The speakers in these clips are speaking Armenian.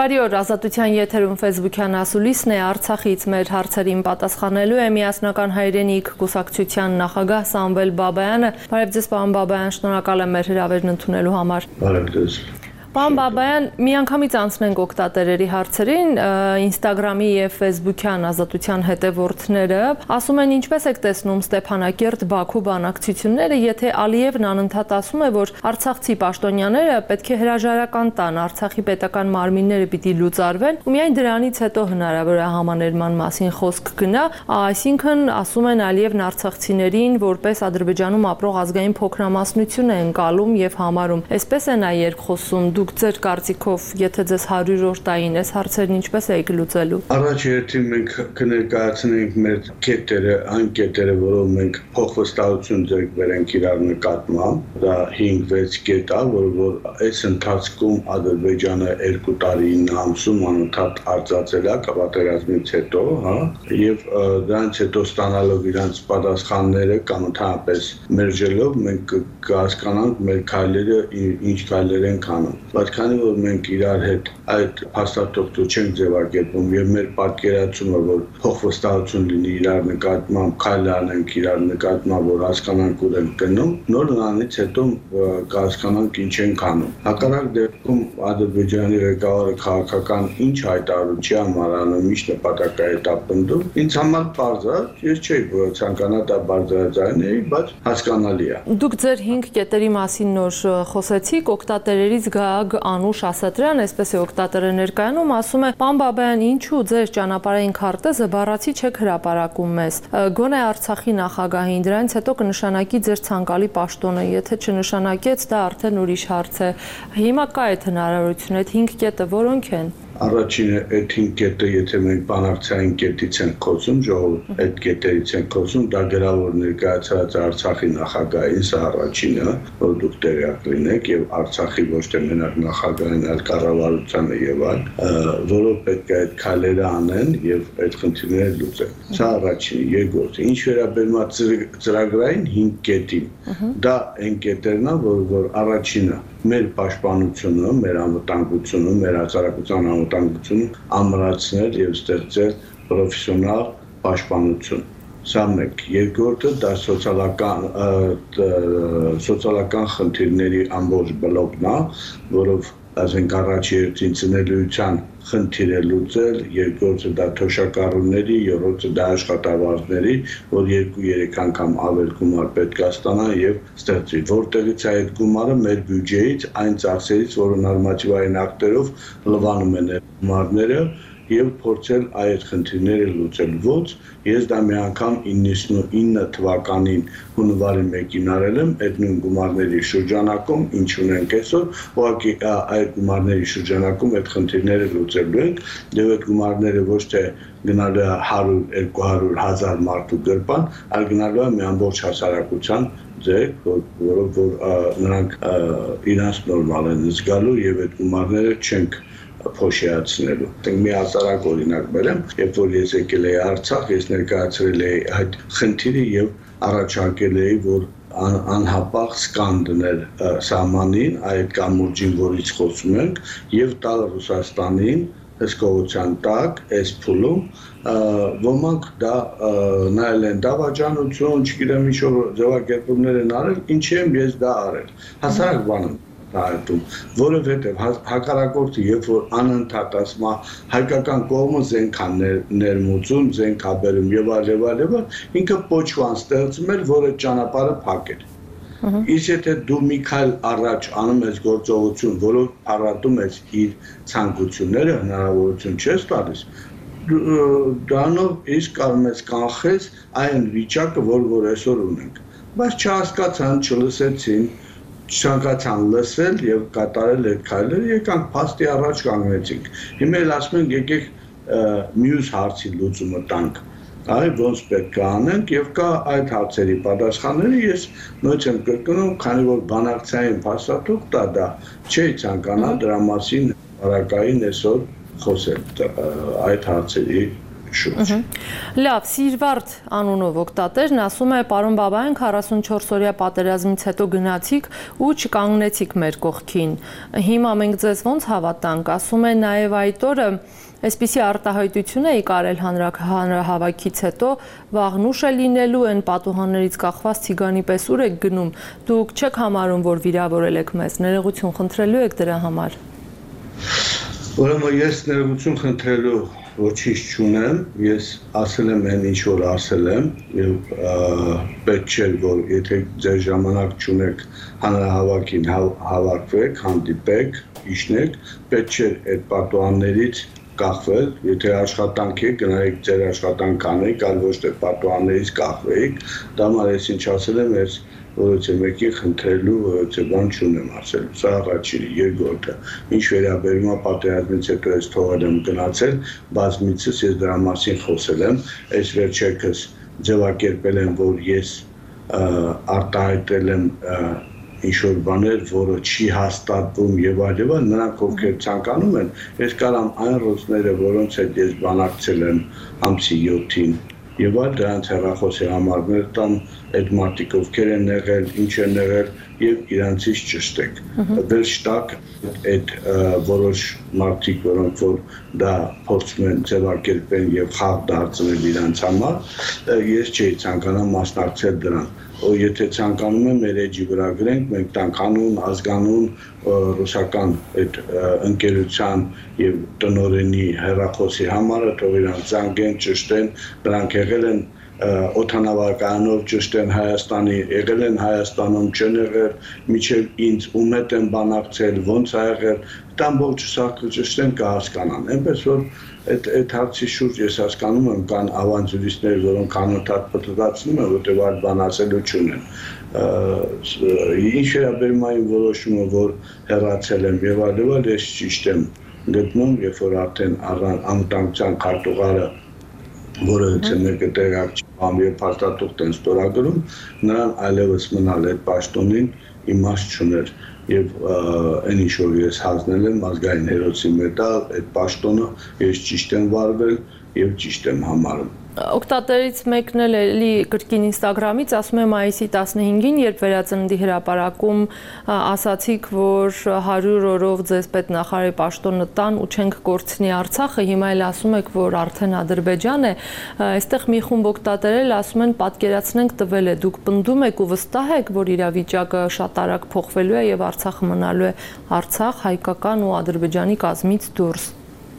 Բարի օր, Ազատության եթերում Facebook-յան ասուլիսն է, Արցախից մեր հարցերին պատասխանելու է Միասնական հայրենիք կուսակցության նախագահ Սամվել Բաբայանը։ Բարև ձեզ, պարոն Բաբայան, շնորհակալ եմ մեր հրավերն ընդունելու համար։ Բարև ձեզ։ Պարոն Բաբայան, միանգամից անցնենք օգտատերերի հարցերին, Instagram-ի եւ Facebook-յան Ազատության հետևորդները ասում են ինչպես եք տեսնում Ստեփանակերտ-Բաքու բանակցությունները, եթե Ալիևն անընդհատ ասում է, որ արցախցի պաշտոնյաները պետք է հրաժարական տան, Արցախի պետական մարմինները պիտի լուծարվեն, ու միայն դրանից հետո հնարավոր է համաներման մասին խոսք գնա, այսինքն ասում են Ալիևն արցախցիներին որպես Ադրբեջանում ապրող ազգային փոքրամասնություն է ընկալում եւ համարում։ Այսպես է նա երկխոսում։ Դուք ձեր կարծիքով, եթե ձեզ 100-րդ տային այս հարցերն ինչպես եք լուծելու։ Առաջ երթին մենք կներկայացնենք մեր կետերը, այն կետերը, որով մենք փոխվստահություն ձեռք բերենք իրար նկատմամբ, դա 5-6 կետ է, որ այս ընթացքում Ադրբեջանը 2 տարին ամսում անընդհատ արձածել է պատերազմից հետո, եւ դրանից հետո ստանալով իրանց պատասխանները կամ ընդհանրապես մերժելով մենք կհասկանանք մեր քայլերը ինչ քայլեր են անում։ Բայց քանի որ մենք իրար հետ այդ փաստաթղթը չենք ձևակերպում եւ մեր պատկերացումը, որ փոխվստահություն լինի իրար նկատմամբ, քայլ անենք իրար նկատմամբ, որ հասկանանք ուր ենք գնում, նոր նրանից հետո կհասկանանք ինչ ենք անում։ Հակառակ դեպքում Ադրբեջանի ղեկավարը քաղաքական ինչ հայտարարություն համար անում, ինչ նպատակ է հետապնդում, ինձ համար պարզ է, ես չէի ցանկանա դա բարձրաձայնեի, բայց հասկանալի է։ Դուք ձեր 5 կետերի մասին նոր խոսեցիք, օգտատերերից Գագ Անուշ Ասատրյան, այսպես է օգտատերը ներկայանում, ասում է. «Պարոն Բաբայան, ինչու ձեր ճանապարհային քարտեզը բառացի չեք հրապարակում մեզ։ Գոնե Արցախի նախագահին, դրանից հետո կնշանակի ձեր ցանկալի պաշտոնը, եթե չնշանակեց, դա արդեն ուրիշ հարց է։ Հիմա կա այդ հնարավորությունը, այդ 5 կետը որոնք են»։ Առաջինը այդ 5 կետը, եթե մենք բանակցային կետից ենք խոսում, ժողովուրդ այդ կետերից ենք խոսում, դա գրավոր ներկայացած Արցախի նախագահին, սա առաջինը, որ դուք տեղյակ լինեք, եւ Արցախի ոչ թե մենակ նախագահին, այլ կառավարությանը եւ այլ, որով պետք է այդ քայլերը անեն եւ այդ խնդիրները լուծեն։ Սա առաջինը, երկրորդը, ինչ վերաբերում է ծրագրային 5 կետին, դա այն կետերն է, որ առաջինը մեր պաշտպանությունը, մեր անվտանգությունը, մեր հասարակության անվտանգությունը ամրացնել եւ ստեղծել պրոֆեսիոնալ պաշտպանություն։ Սա մեկ, երկրորդը դա սոցիալական խնդիրների ամբողջ բլոկն է, որով ասենք առաջ երթին ծնելիության խնդիր է լուծել, երկրորդը դա թոշակառուների, երրորդը դա աշխատավարձների, որ 2-3 անգամ ավել գումար պետք է ստանան եւ ստեղծվի։ Որտեղից է այդ գումարը մեր բյուջեից, այն ծախսերից, որը նորմատիվային ակտերով լվանում են գումարները եւ փորձել այդ խնդիրները լուծել։ Ոչ, ես դա մի անգամ 99 թվականին հունվարի 1-ին արել եմ, այդ նույն գումարների շրջանակում, ինչ ունենք այսօր, ուղղակի այդ գումարների շրջանակում այդ խնդիրները լուծելու ենք, եւ այդ գումարները ոչ թե գնալու է 100, 200, 1000 մարդու գրպան, այլ գնալու է մի ամբողջ հասարակության ձեռք, որով նրանք իրանց նորմալ են զգալու եւ այդ գումարները չենք փոշիացնելու։ Մի հազարակ օրինակ բերեմ, երբ որ ես եկել էի Արցախ, ես ներկայացրել էի այդ խնդիրը եւ առաջարկել էի, որ անհապաղ սկան դնել սահմանին, այդ կամուրջին, որից խոսում ենք, եւ տալ Ռուսաստանին հսկողության տակ, այս փուլում, ոմանք դա նայել են դավաճանություն, չգիտեմ ինչ ձևակերպումներ են արել, ինչի եմ ես դա արել։ Հասարակ բան հայտում, որովհետև հակառակորդը, երբ որ անընդհատ ասում է հայկական կողմը զենք է ներմուծում, զենք է բերում եւ այլ, ինքը պոչվան ստեղծում էր, որը ճանապարհը փակեր։ Իսկ եթե դու մի քայլ առաջ անում ես գործողություն, որով փառատում ես իր ցանկությունները, հնարավորություն չես տալիս, դրանով իսկ կարող ես կանխես այն վիճակը, որ այսօր ունենք։ Բայց չհասկացան, չլսեցին, չցանկացան լսել եւ կատարել այդ քայլերը, եկանք փաստի առաջ կանգնեցինք։ Հիմա էլ ասում ենք եկեք մյուս հարցի լուծումը տանք։ Այ ոնց պետք է անենք եւ կա այդ հարցերի պատասխանները, ես նույնպես եմ կրկնում, քանի որ բանակցային փաստաթուղթ դա չի ցանկանա դրա մասին հարակային այսօր խոսել այդ հարցերի շուրջ։ Լավ, Սիրվարդ անունով օգտատերն ասում է, պարոն Բաբայան, 44-օրյա պատերազմից հետո գնացիք ու չկանգնեցիք մեր կողքին։ Հիմա մենք ձեզ ոնց հավատանք, ասում է նաև այդ օրը այսպիսի արտահայտություն էի կարել հանրահավաքից հետո, վաղնուշ է լինելու, են պատուհաններից կախված ցիգանի պես ուր եք գնում, դուք չեք համարում, որ վիրավորել եք մեզ, ներողություն խնդրելու եք դրա համար։ Ուրեմն ես ներողություն խնդրելու ոչինչ չունեմ, ես ասել եմ այն ինչ որ ասել եմ եւ պետք չէ որ եթե ձեր ժամանակ չունեք հանրահավաքին հավաքվեք, հանդիպեք, իջնեք, պետք չէ այդ պատուհաններից կախվել, եթե աշխատանք եք, գնայիք ձեր աշխատանք անեք, այլ ոչ թե պատուհաններից կախվեիք, դա համար ես ինչ ասել եմ, ես որոց մեկի խնդրելու, որոց բան չունեմ ասելու, սա առաջինը, երկրորդը, ինչ վերաբերում է պատերազմից հետո ես թողել եմ գնացել, բազմիցս ես դրա մասին խոսել եմ, այս վերջերս ձևակերպել եմ, որ ես արտահայտել եմ ինչ-որ բաներ, որը չի հաստատվում եւ այլն, նրանք ովքեր ցանկանում են, ես կարամ այն ռոսները, որոնց հետ ես բանակցել եմ ամսի 7-ին եւ այլ դրանց հեռախոսի համարներ տամ այդ մարդիկ ովքեր են եղել, ինչ են եղել եւ իրանցից ճշտեք։ Վերջ տակ այդ որոշ մարդիկ, որոնք որ դա փորձում են ձևակերպել եւ խաղ դարձնել իրանց համար, ես չէի ցանկանա մասնակցել դրան։ Եթե ցանկանում են մեր էջի վրա գրենք, մենք տանք անուն, ազգանուն, ռուսական այդ ընկերության եւ տնօրենի հեռախոսի համարը, թող իրանք զանգեն, ճշտեն, դրանք եղել են օդանավակայանով ճշտեն Հայաստանի, եղել են Հայաստանում, չեն եղել, միջև ինձ ում հետ են բանակցել, ոնց ա եղել, տան ողջ սա ճշտեն կհասկանան, այնպես որ այդ հարցի շուրջ ես հասկանում եմ կան ավանտյուրիստներ, որոնք անընդհատ պտտացնում են, որտեղ այլ բան ասելու չունեն։ Ինչ վերաբերում այն որոշումը, որ հեռացել եմ եւ այլն, ես ճիշտ եմ գտնում, երբ որ արդեն անվտանգության քարտուղարը որը մեկը տեղակ չփամ եւ փաստաթուղթ են ստորագրում, նրան այլևս մնալ այդ պաշտոնին իմաստ չուներ եւ այն ինչ որ ես հանձնել եմ ազգային հերոսի մեդալ, այդ պաշտոնը ես ճիշտ եմ վարվել եւ ճիշտ եմ համարում։ Օգտատերից մեկն էլ էլի կրկին Instagram-ից ասում է մայիսի 15-ին, երբ վերածննդի հրապարակում ասացիք, որ 100 օրով ձեզ պետնախարարի պաշտոնը տան ու չենք կորցնի Արցախը, հիմա էլ ասում եք, որ արդեն Ադրբեջան է, այստեղ մի խումբ օգտատերել ասում են պատկերացնենք տվել է, դուք պնդում եք ու վստահ եք, որ իրավիճակը շատ արագ փոխվելու է եւ Արցախը մնալու է Արցախ, հայկական ու Ադրբեջանի կազմից դուրս։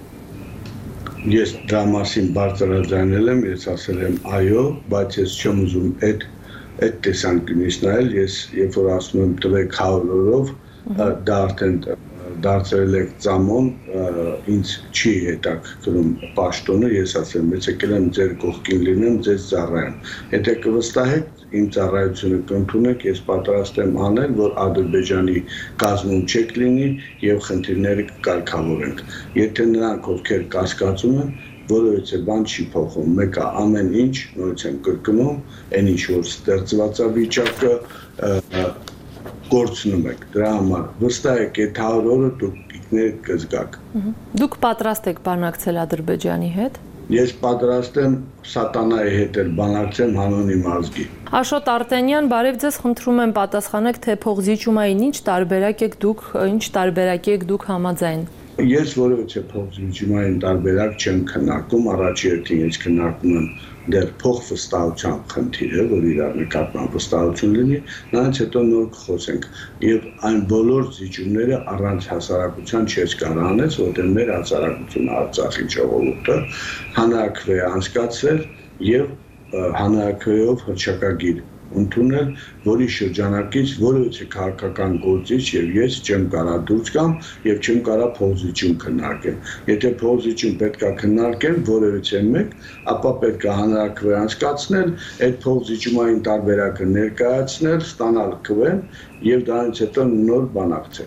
Ես դրա մասին բարձրաձայնել եմ, ես ասել եմ այո, բայց ես չեմ ուզում այդ տեսանկյունից նայել, ես երբ որ ասում եմ տվեք 100 օրով, դա արդեն դարձրել եք ծամոն, ինձ չի հետաքրքրում պաշտոնը, ես ասեմ, ես եկել եմ ձեր կողքին լինեմ, ձեզ ծառայեմ։ Եթե կվստահեք, իմ ծառայությունը կընդունեք, ես պատրաստ եմ անել, որ Ադրբեջանի կազմում չեք լինի եւ խնդիրները կկարգավորենք։ Եթե նրանք ովքեր կասկածում են, որովհետեւ բան չի փոխում, մեկը ամեն ինչ նորից եմ կրկնում, այն ինչ որ ստեղծված է վիճակը գործնում եք, դրա համար վստահ եք, այդ 100 օրը դուք ինքներ կզգաք։ Դուք պատրաստ եք բանակցել Ադրբեջանի հետ։ Ես պատրաստ եմ սատանայի հետ էլ բանակցեմ հանուն իմ ազգի։ Աշոտ Արտենյան, բարև ձեզ, խնդրում եմ պատասխանեք, թե փողզիջումային ինչ տարբերակ եք դուք համաձայն։ Ես որովհետեւ փողզիջումային տարբերակ չեմ քննարկում, առաջի հերթին ես քննարկում եմ դեռ փոխվստահության խնդիրը, որ իրար նկատմամբ վստահություն լինի, նրանց հետո նոր կխոսենք եւ այն բոլոր զիջումները առանց հասարակության չես կարող անես, որտեղ մեր հասարակությունը Արցախի ժողովուրդը հանրաքվե անցկացրել եւ հանրաքվեով հռչակագիր ընդունել, որի շրջանակից որևէ քաղաքական գործիչ եւ ես չեմ կարող դուրս գամ եւ չեմ կարող փողզիջում քննարկել։ Եթե փողզիջում պետքա քննարկել որևէ մեկ, ապա պետքա հանրաքվե անցկացնել, այդ փողզիջումային տարբերակը ներկայացնել, ստանալ քվեն եւ դրանից հետո նոր բանակցել։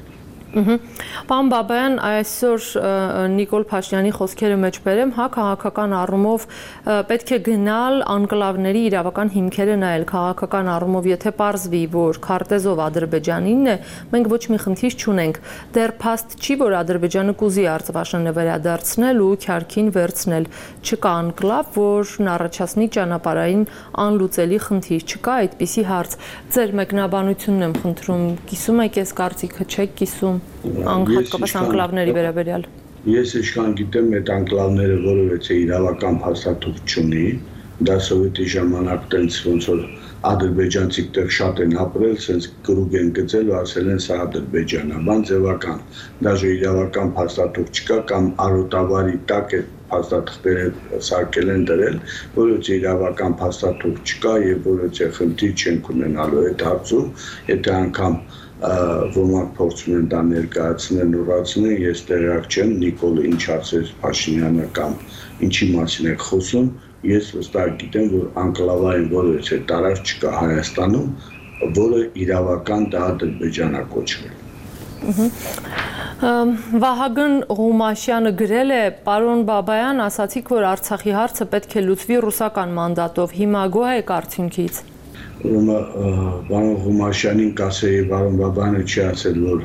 Պարոն Բաբայան, այսօր Նիկոլ Փաշինյանի խոսքերը մեջ բերեմ, հա, քաղաքական առումով պետք է գնալ անկլավների իրավական հիմքերը նայել, քաղաքական առումով, եթե պարզվի, որ քարտեզով Ադրբեջանինն է, մենք ոչ մի խնդիր չունենք։ Դեռ փաստ չի, որ Ադրբեջանը կուզի Արցախը վերադարձնել ու քյարքին վերցնել։ Չկա անկլավ, որն առաջացնի ճանապարհային անլուծելի խնդիր, չկա այդպիսի հարց։ Ձեր մեկնաբանությունն եմ խնդրում, կիսում եք այս կարծիքը, չեք կիսում։ Հատկապես անկլավների վերաբերյալ։ Ես ինչքան գիտեմ, այդ անկլավները որևէ իրավական փաստաթուղթ չունի, դա սովետի ժամանակ տենց ոնց որ ադրբեջանցիք տեղ շատ են ապրել, սենց կրուգ են գծել ու ասել են սա Ադրբեջանն է, բան ձևական, դաժե իրավական փաստաթուղթ չկա կամ արոտավարի տակ է փաստաթղթերը սարքել են դրել, որովհետեւ իրավական փաստաթուղթ չկա եւ որովհետեւ խնդիր չենք ունենալու այդ հարցում, եթե անգամ ոմանք փորձում են դա ներկայացնել ուրացնել, ես տեղյակ չեմ Նիկոլը ինչ ասեց Փաշինյանը կամ ինչի մասին է խոսում, ես վստահ գիտեմ, որ անկլավային որևէ տարածք չկա Հայաստանում, որը իրավական դա Ադրբեջանա կոչվել։ Վահագն Ղումաշյանը գրել է, պարոն Բաբայան, ասացիք, որ Արցախի հարցը պետք է լուծվի ռուսական մանդատով, հիմա գոհ եք արդյունքից։ Պարոն Ղումաշյանին կասեի, պարոն Բաբայանը չի ասել, որ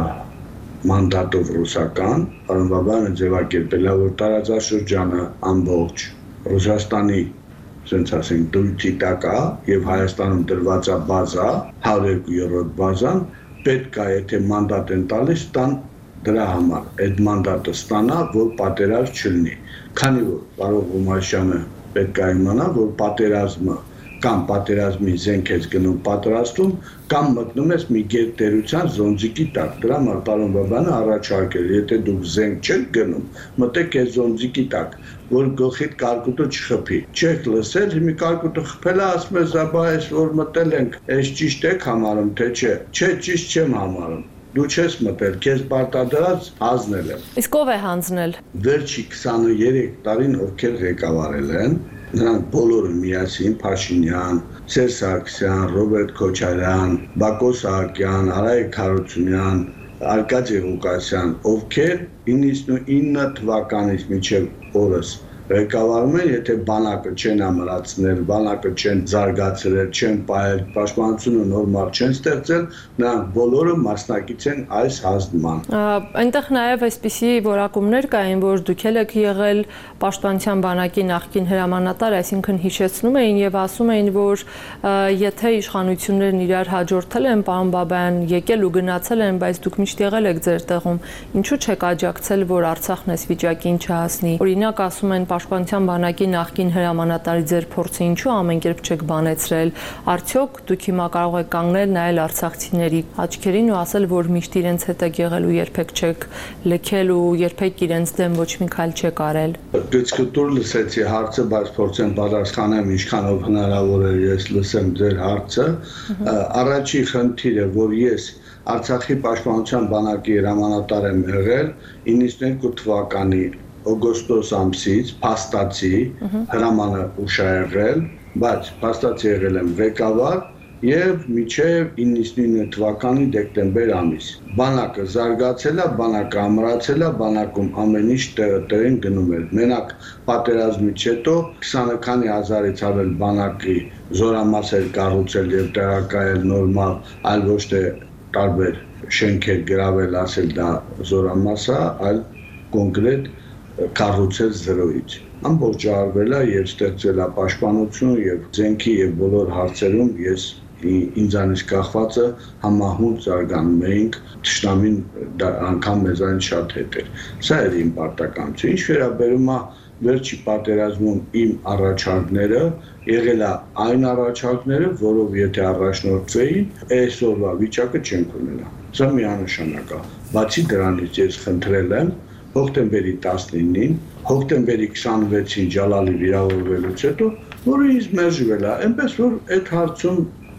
մանդատով ռուսական, պարոն Բաբայանը ձևակերպել է, որ տարածաշրջանը ամբողջ Ռուսաստանի, ասենք ասենք, դույթի տակ է եւ Հայաստանում դրված է բազա, 102-րդ բազան, պետք է եթե մանդատ են տալիս, տան դրա համար, այդ մանդատը ստանա, որ պատերազմ չլինի։ Քանի որ պարոն Ղումաշյանը պետք է իմանա, որ պատերազմը կամ պատերազմի զենք ես գնում պատրաստում, կամ մտնում ես մի գերտերության զոնձիկի տակ։ Դրա համար պարոն Բաբայանը առաջարկել, եթե դուք զենք չեք գնում, մտեք այս զոնձիկի տակ, որ գլխիդ կարկուտը չխփի։ Չեք լսել, մի կարկուտը խփել է, ասում է զաբա այս որ մտել ենք, այս ճիշտ եք համարում, թե չէ։ Չէ, ճիշտ չեմ համարում։ Դու չես մտել, քեզ պարտադրած հանձնել եմ։ Իսկ ով է հանձնել։ Վերջի 23 տարին ովքեր ղեկավարել են, նրանք բոլորը միասին Փաշինյան, Սերժ Սարգսյան, Ռոբերտ Քոչարյան, Բակո Սահակյան, Արայիկ Հարությունյան, Արկադի Ղուկասյան, ովքեր 99 թվականից մինչև օրս ղեկավարում են, եթե բանակը չեն ամրացնել, բանակը չեն զարգացրել, չեն պահել, պաշտպանությունը նորմալ չեն ստեղծել, նրանք բոլորը մասնակից են այս հանձնման։ Այնտեղ նաև այսպիսի որակումներ կային, որ դուք եք եղել պաշտպանության բանակի նախկին հրամանատար, այսինքն հիշեցնում էին եւ ասում էին, որ եթե իշխանություններն իրար հաջորդել են, պարոն Բաբայան, եկել ու գնացել են, բայց դուք միշտ եղել եք ձեր տեղում, ինչու չեք աջակցել, որ Արցախն այս վիճակին չհասնի։ Օրինակ ասում են Պաշտպանության բանակի նախկին հրամանատարի ձեր փորձը ինչու ամեն կերպ չեք բանեցրել, արդյոք դուք հիմա կարող եք կանգնել նայել արցախցիների աչքերին ու ասել, որ միշտ իրենց հետ եք եղել ու երբեք չեք լքել ու երբեք իրենց դեմ ոչ մի քայլ չեք արել։ Դեցկտուր լսեցի հարցը, բայց փորձեմ պատասխանեմ ինչքանով հնարավոր է ես լսեմ ձեր հարցը։ Առաջի խնդիրը, որ ես Արցախի պաշտպանության բանակի հրամանատար եմ եղել 92 թվականի օգոստոս ամսից փաստացի հրամանը ուշ է եղել, բայց փաստացի եղել եմ ղեկավար եւ մինչեւ 99 թվականի դեկտեմբեր ամիս։ Բանակը զարգացել է, բանակը ամրացել է, բանակում ամեն ինչ տեղին գնում էր։ Մենակ պատերազմից հետո 20 քանի հազարից ավել բանակի զորամասեր կառուցել եւ տեղակայել նորմալ, այլ ոչ թե տարբեր շենքեր գրավել, ասել դա զորամաս է, այլ կոնկրետ կառուցել զրոյից։ Ամբողջ արվել է եւ ստեղծվել է պաշտպանություն եւ զենքի եւ բոլոր հարցերում ես ինձանից կախվածը համահունչ զարգանում էինք, թշնամին անգամ մեզանից շատ հետ էր։ Սա էր իմ պարտականությունը։ Ինչ վերաբերում է վերջի պատերազմում իմ առաջարկները, եղել է այն առաջարկները, որով եթե առաջնորդվեին, այսօրվա վիճակը չենք ունենա։ Սա միանշանակ է։ Բացի դրանից ես խնդրել եմ հոկտեմբերի 19-ին, հոկտեմբերի 26-ին Ջալալի վիրավորվելուց հետո, որը ինձ մերժվել է, այնպես որ այդ հարցում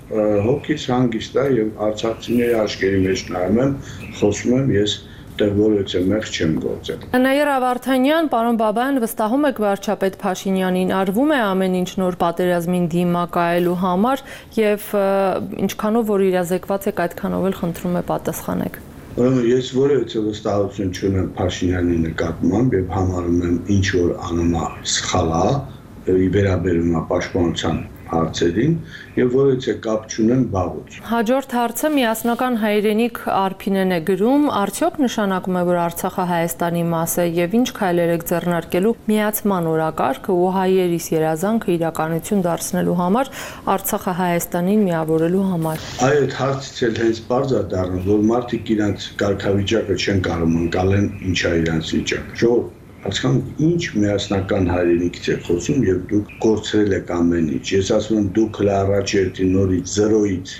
հոգիս հանգիստ է եւ արցախցիների աչքերի մեջ նայում եմ, խոսում եմ, ես դեռ որևէ մեղք չեմ գործել։ Նաիր Ավարդանյան, պարոն Բաբայան, վստահում եք վարչապետ Փաշինյանին, արվում է ամեն ինչ նոր պատերազմին դիմակայելու համար եւ ինչքանով որ իրազեկված եք, այդքանով էլ խնդրում եմ պատասխանեք։ Ուրեմն ես որևէ վստահություն չունեմ Փաշինյանի նկատմամբ եւ համարում եմ ինչ որ անում է սխալ է վերաբերում է պաշտպանության հարցերին եւ որևէ կապ չունեմ բաղուց։ Հաջորդ հարցը միասնական հայրենիք Արփինեն է գրում, արդյոք նշանակում է, որ Արցախը Հայաստանի մաս է եւ ինչ քայլեր եք ձեռնարկելու միացման օրակարգը ու հայերիս երազանքը իրականություն դարձնելու համար Արցախը Հայաստանին միավորելու համար։ Այ այդ հարցից էլ հենց բարձ է դառնում, որ մարդիկ իրենց կարգավիճակը չեն կարող ընկալեն ինչ է իրենց վիճակը։ Այսքան ինչ միասնական հայրենիքից է խոսում եւ դուք կորցրել եք ամեն ինչ։ Ես ասում եմ դուք հլը առաջ երթի նորից 0-ից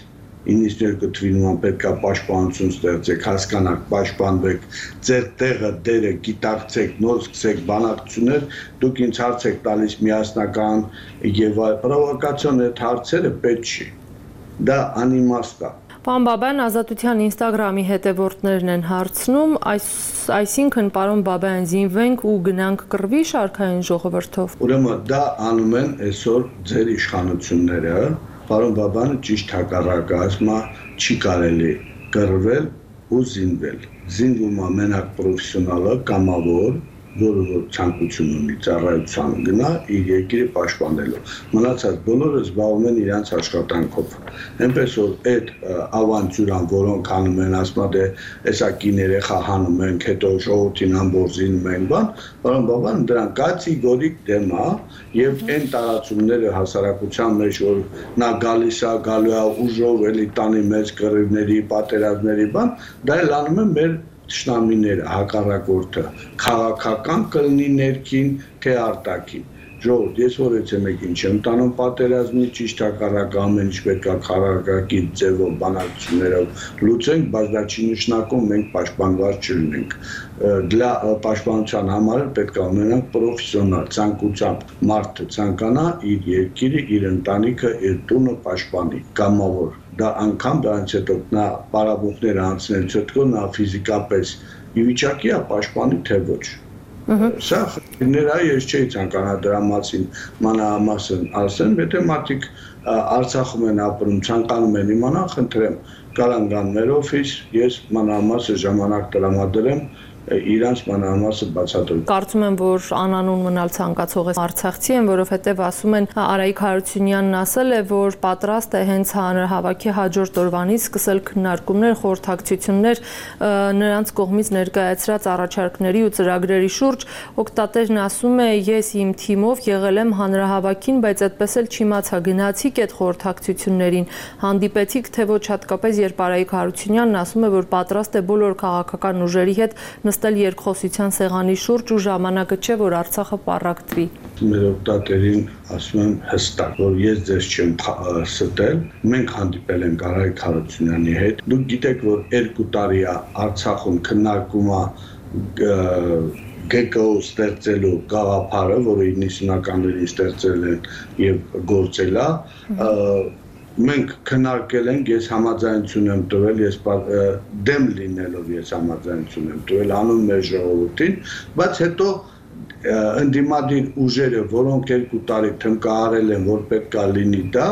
92 թվականին պետք է պաշտպանություն ստեղծեք, հասկանաք, պաշտպանվեք, ձեր տեղը, դերը գիտակցեք, նոր սկսեք բանակցություններ, դուք ինձ հարց եք տալիս միասնական եւ պրովոկացիոն այդ հարցերը պետք չի։ Դա անիմաստ է։ Պարոն Բաբայան, Ազատության Ինստագրամի հետևորդներն են հարցնում, այսինքն պարոն Բաբայան զինվենք ու գնանք կռվի շարքային ժողովրդով։ Ուրեմն դա անում են այսօր ձեր իշխանությունները, պարոն Բաբայանը ճիշտ հակառակը ասում է չի կարելի կռվել ու զինվել։ Զինվում է մենակ պրոֆեսիոնալը, կամավոր, որը ցանկություն ունի ծառայության գնա իր երկիրը պաշտպանելու։ Մնացած բոլորը զբաղվում են իրենց աշխատանքով։ Այնպես որ այդ ավանտյուրան, որոնք անում են, ասում են, էսա կին երեխա հանում ենք, հետո ժողովրդին ամբողջ զինում են, բան, պարոն Բաբան դրան կատեգորիկ դեմ է եւ այն տարածումները հասարակության մեջ, որ նա գալիս է, գալու է ուժով էլի տանի մեծ կռիվների, պատերազմների, բան, դա էլ անում են մեր Շնամիները հակառակորդը քաղաքական կլինի ներքին թե արտաքին ժողովուրդ ես որից եմ եկին չեմ տանում պատերազմի ճիշտ հակառակ ամեն ինչ պետք է քաղաքակիր ձևով բանակցություններով լուծենք բայց դա չի նշանակում մենք պաշտպանված չլինենք для պաշտպանության համար պետք է ունենանք պրոֆեսիոնալ ցանկությամբ մարդը ցանկանա իր երկիրը իր ընտանիքը իր տունը պաշտպանի կամավոր դա անգամ դրանից հետո նա պարապմունքները անցնելուց հետո նա ֆիզիկապես ի վիճակի է պաշտպանի թե ոչ Սա խնդիրներ է ես չէի ցանկանա դրա մասին մանրամասն ասեմ եթե մարդիկ Արցախում են ապրում ցանկանում են իմանալ խնդրեմ կարան գան մեր օֆիս ես մանրամասն ժամանակ տրամադրեմ իրանց մանրամասը բացատրում։ Կարծում եմ, որ անանուն մնալ ցանկացող է արցախցի են, որովհետև ասում են Արայիկ Հարությունյանն ասել է, որ պատրաստ է հենց հանրահավաքի հաջորդ օրվանից սկսել քննարկումներ, խորհրդակցություններ նրանց կողմից ներկայացրած առաջարկների ու ծրագրերի շուրջ։ Օգտատերն ասում է, ես իմ թիմով եղել եմ հանրահավաքին, բայց այդպես էլ չիմացա գնացիք այդ խորհրդակցություններին, հանդիպեցիք թե ոչ հատկապես երբ Արայիկ Հարությունյանն ասում է, որ պատրաստ է բոլոր քաղաքական ուժերի հետ նստել երկխոսության սեղանի շուրջ ու ժամանակը չէ, որ Արցախը պառակտվի։ Մեր օգտատերին ասում եմ հստակ, որ ես ձեզ չեմ ստել, մենք հանդիպել ենք Արայիկ Հարությունյանի հետ։ Դուք գիտեք, որ 2 տարի է Արցախում քննարկում է ԳԿՕ ստեղծելու գաղափարը, որը 90-ականներին ստեղծել են եւ գործել է, մենք քննարկել ենք, ես համաձայնություն եմ տվել, ես դեմ լինելով ես համաձայնություն եմ տվել անուն մեր ժողովրդին, բայց հետո ընդդիմադիր ուժերը, որոնք 2 տարի թմկահարել են, որ պետք է լինի դա,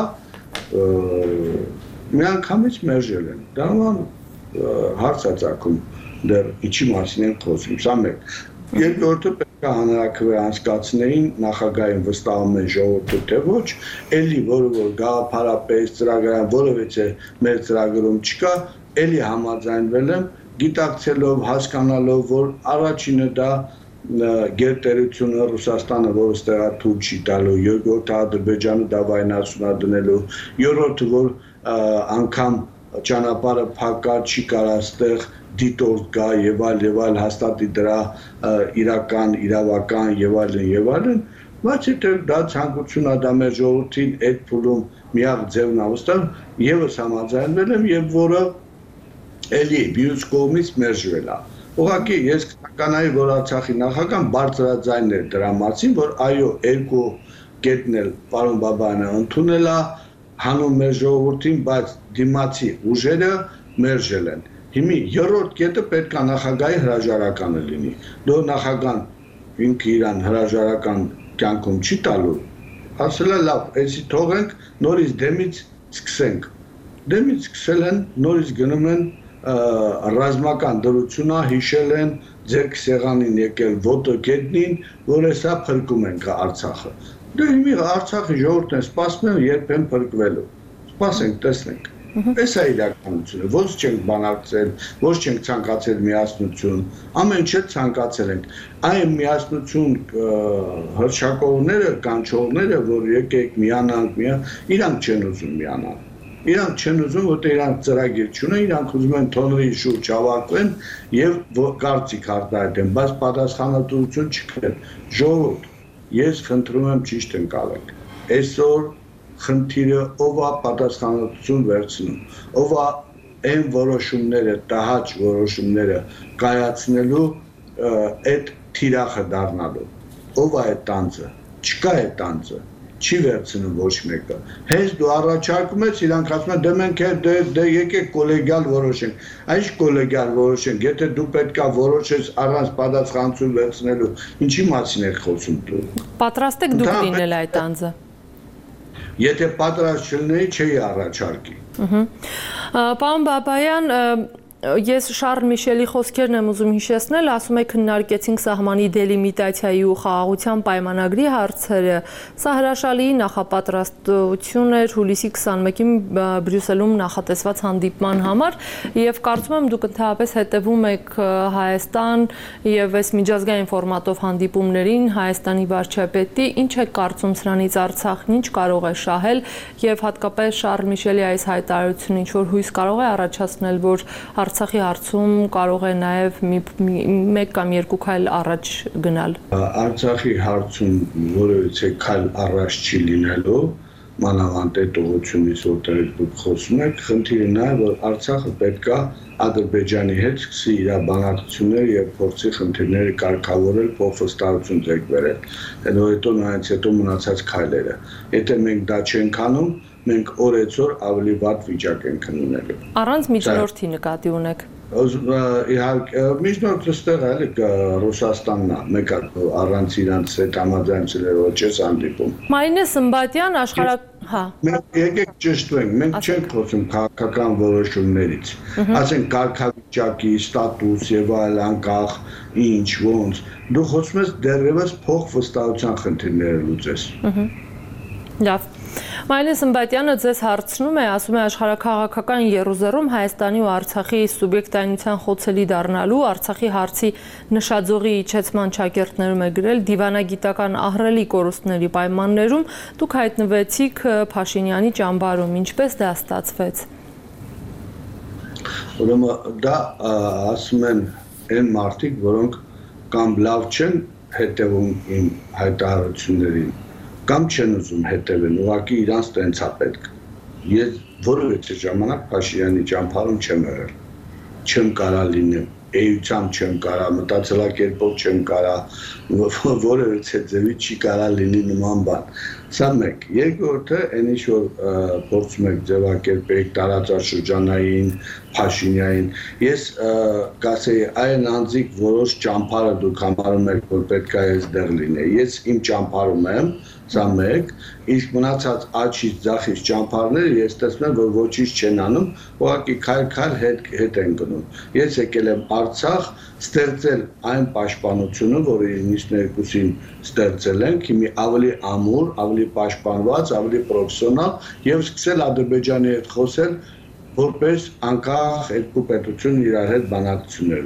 միանգամից մերժել են։ Դա հարց է ծագում, դեռ ինչի մասին են խոսում, սա մեկ։ Երկրորդը պետք է հանրաքվե անցկացնեին, նախագահին վստահում են ժողովուրդը թե ոչ, էլի որը որ գաղափարապես ծրագրան որովհետեւ մեր ծրագրում չկա, էլի համաձայնվել եմ, գիտակցելով, հասկանալով, որ առաջինը դա գերտերությունը Ռուսաստանը, որը ստեղա թույլ չի տալու, երկրորդը Ադրբեջանը դա վայնացուն է դնելու, երրորդը որ անգամ ճանապարհը փակա չի կարա ստեղ դիտորդ գա եւ այլ հաստատի դրա իրական իրավական եւ այլն բայց եթե դա ցանկություն է դա մեր ժողովրդին այդ փուլում միակ ձևն ավստան եւս համաձայնվել եմ եւ որը էլի մյուս կողմից մերժվել է ուղղակի ես կկանայի որ Արցախի նախագահան բարձրաձայն էր դրա մասին որ այո երկու կետն էլ պարոն Բաբայանը ընդունել է հանուն մեր ժողովրդին բայց դիմացի ուժերը մերժել են Հիմի երրորդ կետը պետք է նախագահի հրաժարականը լինի։ Դու նախագահան ինքը իրան հրաժարական կյանքում չի տալու։ Ասել է լավ, էսի թողենք, նորից դեմից սկսենք։ Դեմից սկսել են, նորից գնում են ռազմական դրությունը հիշել են ձերք սեղանին եկել ոտոկետնին, որ հեսա փրկում ենք Արցախը։ Դե հիմա Արցախի ժողովուրդն է սպասում են երբ են փրկվելու։ Սպասենք, տեսնենք։ Այս է իրականությունը, ոչ չենք բանակցել, ոչ չենք ցանկացել միասնություն, ամեն ինչ ցանկացել ենք։ Այն միասնություն հրշակողները, կանչողները, որ եկեք միանանք, իրանք չեն ուզում միանալ։ Իրանք չեն ուզում, որտեղ իրանք ծրագիր չունեն, իրանք ուզում են թոնրի շուրջ հավաքվեն եւ կարծիք արտահայտեն, բայց պատասխանատվություն չկրեն։ Ժողովուրդ, ես խնդրում եմ ճիշտ ընկալեք։ Այսօր խնդիրը ով է պատասխանատվություն վերցնում, ով է այն որոշումները, տհաճ որոշումները կայացնելու այդ թիրախը դառնալու, ով է այդ տանձը, չկա այդ տանձը, չի վերցնում ոչ մեկը, հենց դու առաջարկում ես, իրանք ասում են, դե մենք դե եկեք կոլեգիալ որոշենք, այս կոլեգիալ որոշենք, եթե դու պետքա որոշես առանց պատասխանատվություն վերցնելու, ինչի մասին եք խոսում դու։ Պատրաստ եք դուք լինել այդ տանձը։ Եթե պատրաստ չլինեի, չէի առաջարկի։ Պարոն Բաբայան, ես Շարլ Միշելի խոսքերն եմ ուզում հիշեցնել, ասում եք քննարկեցինք սահմանի դելիմիտացիայի ու խաղաղության պայմանագրի հարցերը։ Սա հրաշալի նախապատրաստություն էր հուլիսի 21-ին Բրյուսելում նախատեսված հանդիպման համար եւ կարծում եմ դուք ընդհանրապես հետևում եք Հայաստան եւ այս միջազգային ֆորմատով հանդիպումներին Հայաստանի վարչապետի, ինչ է կարծում սրանից Արցախն ինչ կարող է շահել եւ հատկապես Շարլ Միշելի այս հայտարարությունը ինչ որ հույս կարող է առաջացնել, որ Արցախի հարցում կարող է նաև մեկ կամ երկու քայլ առաջ գնալ։ Արցախի հարցում որևէ քայլ առաջ չի լինելու, մանավանդ այդ ուղղությունից որտեղ դուք խոսում եք, խնդիրը նա է, որ Արցախը պետք է Ադրբեջանի հետ սկսի իր բանակցությունները եւ փորձի խնդիրները կարգավորել, փոխհստացություն ձեռք բերել։ Հետո նայած հետո մնացած քայլերը։ Եթե մենք դա չենք անում, մենք օրեցօր ավելի վատ վիճակ ենք ունենալու։ Առանց միջնորդի նկատի ունեք։ Իհարկե, միջնորդը ստեղ էլի Ռուսաստանն է, մեկ առանց իրանց հետ համաձայնությունների ոչ ես հանդիպում։ Մարինե Սմբատյան աշխարհ, հա։ Մենք եկեք ճշտվենք, մենք չենք խոսում քաղաքական որոշումներից։ Ասենք կարգավիճակի, ստատուս եւ այլ անկախ ինչ ոնց։ Դու խոսում ես դեռևս փոխվստահության խնդիրները լուծես։ Լավ։ Մարինե Սմբատյանը ձեզ հարցնում է, ասում է աշխարհաքաղաքական եռուզեռում Հայաստանի ու Արցախի սուբյեկտայնության խոցելի դառնալու, Արցախի հարցի նշաձողի իջեցման ճակերտներում է գրել դիվանագիտական ահռելի կորուստների պայմաններում դուք հայտնվեցիք Փաշինյանի ճամբարում, ինչպես դա ստացվեց։ Ուրեմն դա ասում են այն մարդիկ, որոնք կամ լավ չեն հետևում իմ հայտարարություններին, կամ չեն ուզում հետևել, ուղղակի իրանց տենց է պետք։ Ես որևէ ժամանակ Փաշինյանի ճամբարում չեմ եղել, չեմ կարա լինեմ, էությամբ չեմ կարա, մտածելակերպով չեմ կարա, որևէ ձևի չի կարա լինի նման բան։ Սա մեկ, երկրորդը այն ինչ որ փորձում եք ձևակերպել տարածաշրջանային Փաշինյանին, ես կասեի այն անձիկ որոշ ճամբարը դուք համարում եք որ պետք է այստեղ լինի, ես իմ ճամբարում եմ, սա մեկ, իսկ մնացած աչից ձախից ճամբարները ես տեսնում եմ որ ոչինչ չեն անում, ուղղակի քայլ հետ են գնում։ Ես եկել եմ Արցախ ստեղծել այն պաշտպանությունը, որը 92-ին ստեղծել ենք, հիմա ավելի ամուր, ավելի պաշտպանված, ավելի պրոֆեսիոնալ եւ սկսել Ադրբեջանի հետ խոսել, որպես անկախ երկու պետություն իրար հետ բանակցություններ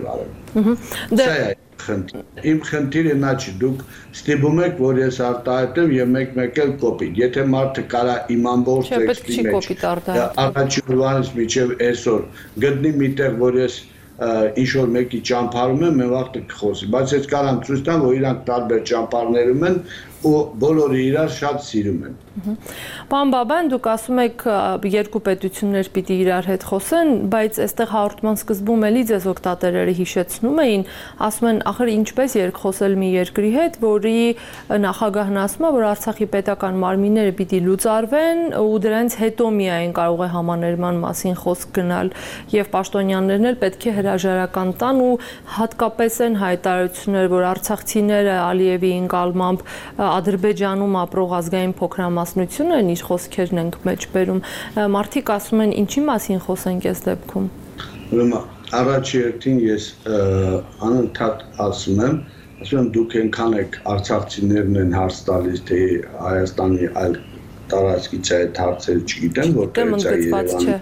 վարել։ Իմ խնդիրը նա չի, դուք ստիպում եք, որ ես արտահայտեմ եւ մեկ էլ կոպիտ։ Եթե մարդը կարա իմ ամբողջ տեքստի մեջ առաջին օրվանից մինչեւ այսօր գտնի միտեղ, որ ես ինչ-որ մեկի ճամբարում եմ, mən վաղ կխոսի, բայց ես կարամ ցույց տամ, որ իրանք տարբեր ճամբարներում են ու բոլորը իրար շատ սիրում են։ Պարոն Բաբայան, դուք ասում եք երկու պետություններ պիտի իրար հետ խոսեն, բայց այստեղ հաղորդման սկզբում էլի ձեզ օգտատերերը հիշեցնում էին, ասում են, ախր ինչպես երկխոսել մի երկրի հետ, որի նախագահն ասում է, որ Արցախի պետական մարմինները պիտի լուծարվեն ու դրանից հետո միայն կարող է համաներման մասին խոսք գնալ եւ պաշտոնյաներն էլ պետք է հրաժարական տան ու հատկապես այն հայտարարությունները, որ արցախցիները Ալիևի ընկալմամբ Ադրբեջանում ապրող ազգային փոքրամասնությունը են իր խոսքերն ենք մեջ բերում։ Մարդիկ ասում են, ինչի մասին խոսենք այս դեպքում։ Ուրեմն առաջի հերթին ես անընդհատ ասում եմ դուք այնքան եք արցախցիներն են հարց տալիս, թե Հայաստանի այլ տարածքից այդ հարցերը չգիտեմ, որտեղից է Երևանը։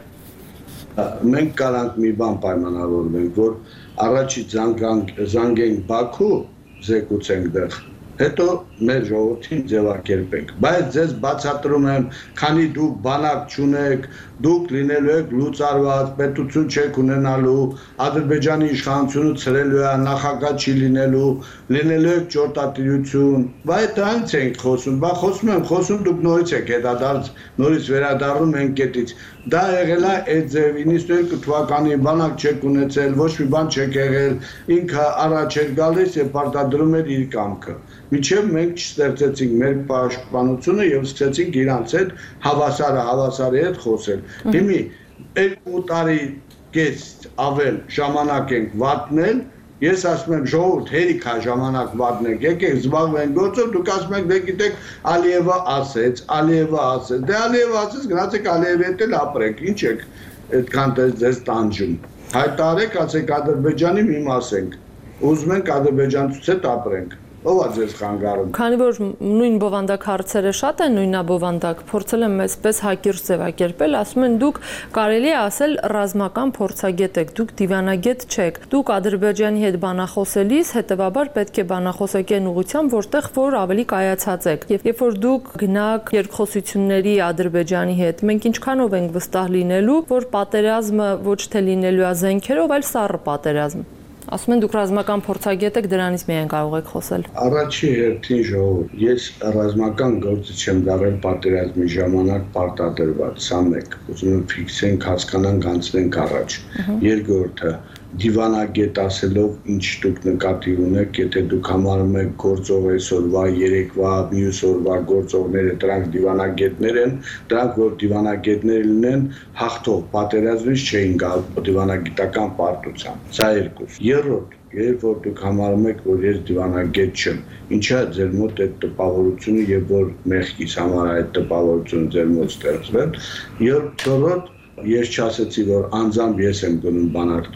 Մենք կարանք մի բան պայմանավորվենք, որ առաջի զանգենք Բաքու, զեկուցենք դեղ, հետո մեր ժողովրդին ձևակերպենք, բայց ձեզ բացատրում եմ, քանի դուք բանակ չունեք, դուք լինելու եք լուծարված, պետություն չեք ունենալու, Ադրբեջանի իշխանությունը ցրելու է, նախագահ չի լինելու եք ճորտատիրություն, բայց այնց ենք խոսում, դուք նորից եք հետադարձ, նորից վերադառնում ենք կետից, դա եղել է այդ ձև 92 թվականի բանակ չեք ունեցել, ոչ մի բան չեք եղել, ինքը առաջ էր գալիս եւ պարտադրում էր իր կամքը, մինչեւ մենք չստեղծեցինք մեր պաշտպանությունը եւ սկսեցինք իրանց հետ հավասարի հետ խոսել։ Հիմի 2 տարի կես ավել ժամանակ ենք վատնել, ես ասում եմ ժողովուրդ հերիք է ժամանակ վատնեք, եկեք զբաղվենք գործով, դուք ասում եք դե գիտեք Ալիևը ասեց, դե Ալիևը ասեց, գնացեք Ալիևի հետ էլ ապրեք, ինչ եք այդքան ձեզ տանջում, հայտարարեք, ասեք Ադրբեջանի մի մաս ենք, ուզում ենք ադրբեջանցուց հետ ապրենք, ով է ձեզ խանգարում։ Քանի որ նույն բովանդակ հարցերը շատ են նույնաբովանդակ, փորձել եմ այսպես հակիրճ ձևակերպել, ասում են դուք կարելի է ասել ռազմական փորձագետ եք, դուք դիվանագետ չեք, դուք Ադրբեջանի հետ բանախոսելիս հետևաբար պետք է բանախոսեք այն ուղղությամբ, որտեղ որ ավելի կայացած եք։ Եվ երբ որ դուք գնաք երկխոսությունների Ադրբեջանի հետ, մենք ինչքանով ենք վստահ լինելու, որ պատերազմը ոչ թե լինելու է զենքերով, այլ սառը պատերազմ։ Ասում են դուք ռազմական փորձագետ եք, դրանից միայն կարող եք խոսել։ Առաջի հերթին ժողովուրդ, ես ռազմական գործիչ եմ դառել պատերազմի ժամանակ պարտադրված, սա մեկ, ուզում եմ ֆիքսենք, հասկանանք, անցնենք առաջ։ Երկրորդը, դիվանագետ ասելով ինչ դուք նկատի ունեք, եթե դուք համարում եք գործող այսօրվա, երեկվա, մյուս օրվա գործողները, դրանք դիվանագետներ են, դրանք որ դիվանագետներ լինեն, հաղթող պատերազմից չէին գալ դիվանագիտական պարտությամբ։ Սա երկուս։ Երրորդ, երբ որ դուք համարում եք, որ ես դիվանագետ չեմ, ինչա ձեր մոտ այդ տպավորությունը եւ որ մեղքից համար այդ տպավորությունը ձեր մոտ ստեղծվել։ Չորրորդ, ես չասեցի, որ անձամբ ես եմ գնում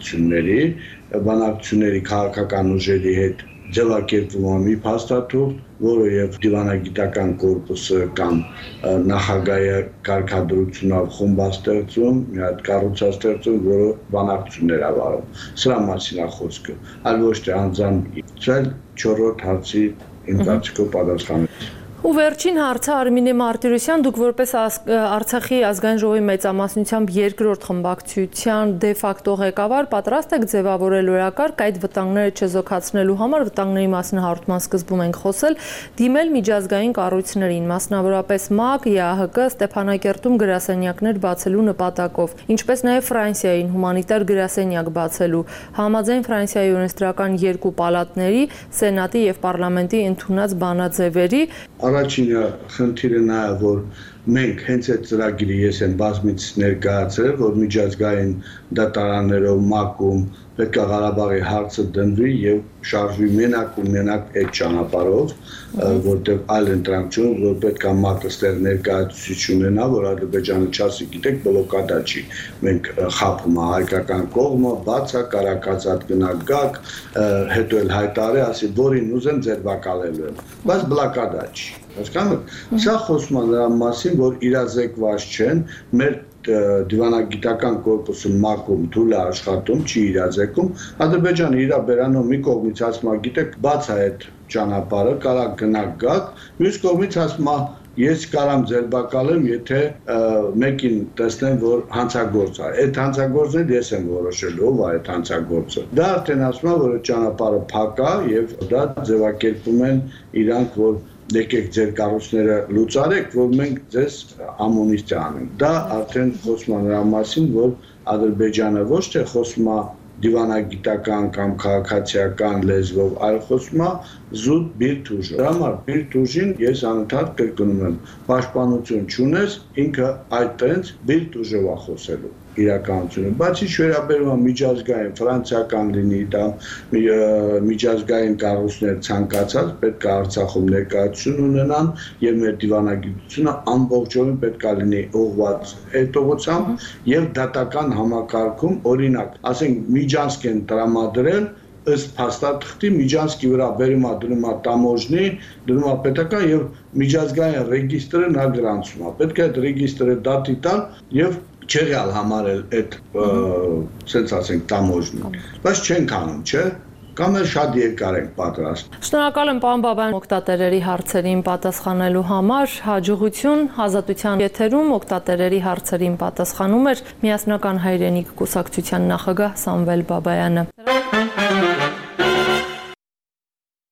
բանակցությունների քաղաքական ուժերի հետ ձևակերպվում է մի փաստաթուղթ, որը եւ դիվանագիտական կորպուսը կամ նախագահի կարգադրությունով խումբ է ստեղծում, մի հատ կառույցաստեղծում, որը բանակցություններ է վարում։ Սրա մասին է խոսքը, այլ ոչ թե անձամբ չորրորդ հարցի իմ կարծիքով պատասխանեցի։ Ու վերջին հարցը Արմինե Մարտիրոսյան, դուք որպես Արցախի ազգային ժողովի մեծամասնությամբ երկրորդ խմբակցության դե ֆակտո ղեկավար պատրաստ եք ձևավորել օրակարգ այդ վտանգները չեզոքացնելու համար, վտանգների մասին հաղորդման սկզբում ենք խոսել, դիմել միջազգային կառույցներին, մասնավորապես ՄԱԿ, ԵԱՀԿ, Ստեփանակերտում գրասենյակներ բացելու նպատակով, ինչպես նաև Ֆրանսիային հումանիտար գրասենյակ բացելու, համաձայն Ֆրանսիայի օրենսդրական 2 պալատների, Սենատի եւ Պարլամենտի ընդունած բանաձևերի Առաջինը խնդիրը նա է, որ մենք հենց այդ ծրագիրը ես եմ բազմից ներկայացրել, որ միջազգային դատարաններով ՄԱԿ-ում պետք է Ղարաբաղի հարցը դնվի եւ շարժվի մենակ ու մենակ այդ ճանապարհով, որտեղ այլ ընտրանք չունի, որ պետք է ՄԱԿ-ը ստեղ ներկայացուցիչ ունենա, որ Ադրբեջանը չասի, գիտեք, բլոկադա չի։ Մենք խափում է հայկական կողմը, բաց է, կարակացած գնաք գաք, հետո էլ հայտարարի, ասի, որին ուզեմ ձերբակալելու եմ, բայց բլոկադա չի։ Հասկանու՞մ։ Սա խոսում է նրա մասին, որ իրազեկված չեն, մեր դիվանագիտական կորպուսը ՄԱԿ-ում թույլ է աշխատում, չի իրազեկում, Ադրբեջանը իր բերանով մի կողմից ասում է, գիտեք, բաց է այդ ճանապարհը, կարա գնաք գաք, մյուս կողմից ասում է, ես կարամ ձերբակալեմ, եթե մեկին տեսնեմ, որ հանցագործ է։ Այդ հանցագործն էլ ես եմ որոշելու, ով է այդ հանցագործը։ Դա արդեն ասում է, որ այդ ճանապարհը փակ է եւ դա ձևակերպում են իրանք, որ եկեք ձեր կառույցները լուծարեք, որ մենք ձեզ ամոնիստիա անենք։ Դա արդեն խոսում է նրա մասին, որ Ադրբեջանը ոչ թե խոսում է դիվանագիտական կամ քաղաքացիական լեզվով, այլ խոսում է զուտ բիրտ ուժը։ Դրա համար բիրտ ուժին ես անընդհատ կրկնում եմ, պաշտպանություն չունես, ինքը այդ տենց բիրտ ուժով է խոսելու։ իրականությունը։ Բացի վերաբերում է միջազգային ֆրանսիական լինի դա միջազգային կառույցներ ցանկացած պետք է Արցախում ներկայացություն ունենան եւ մեր դիվանագիտությունը ամբողջովին պետք է լինի ուղղված այդ ուղղությամբ եւ դատական համակարգում օրինակ, ասենք միջանցք են տրամադրել ըստ փաստաթղթի միջանցքի վրա բերում է դնում է տամոժնի, դնում է պետական եւ միջազգային ռեգիստրը նա գրանցում է։ Պետք է այդ ռեգիստրը դատի տալ եւ չեղյալ համարել այդ, ասենց ասենք, տամոժնի։ Բայց չենք անում, չէ՞։ Կամ էլ շատ երկար ենք պատրաստ։ Շնորհակալ եմ պարոն Բաբայան օգտատերերի հարցերին պատասխանելու համար։ Հաջողություն Ազատության եթերում օգտատերերի հարցերին պատասխանում էր Միասնական հայրենիք կուսակցության նախագահ Սամվել Բաբայանը։